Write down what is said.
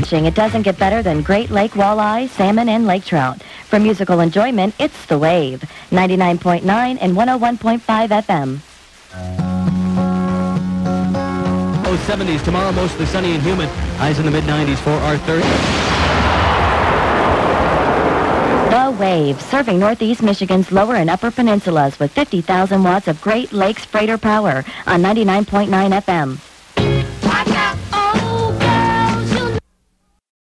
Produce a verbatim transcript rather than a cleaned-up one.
fishing, it doesn't get better than Great Lake walleye, salmon, and lake trout. For musical enjoyment, it's The Wave, ninety-nine point nine and one oh one point five F M. Low seventies tomorrow, mostly sunny and humid. Highs in the mid nineties for our third. The Wave, serving northeast Michigan's lower and upper peninsulas with fifty thousand watts of Great Lakes freighter power on ninety-nine point nine F M.